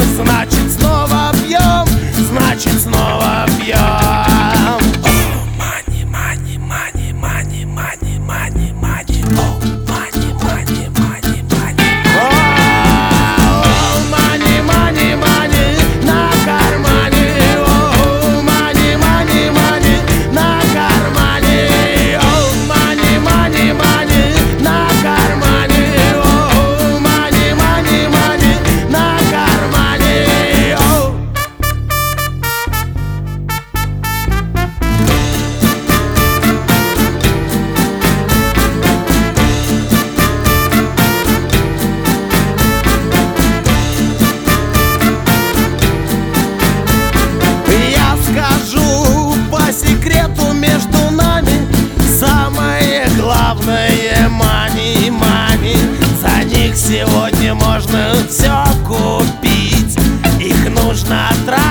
значит снова пьем, значит снова пьем. Money, money, money, money, money, money, money. Oh, money, money, money, money. Oh, money, money, money на кармане. Oh, money, money, money на кармане. Oh, money, money, money на кармане. Oh, money, money, money на кармане. Oh. Я скажу по секрету между нами: самое главное money, money. За них сегодня можно все купить, их нужно тратить.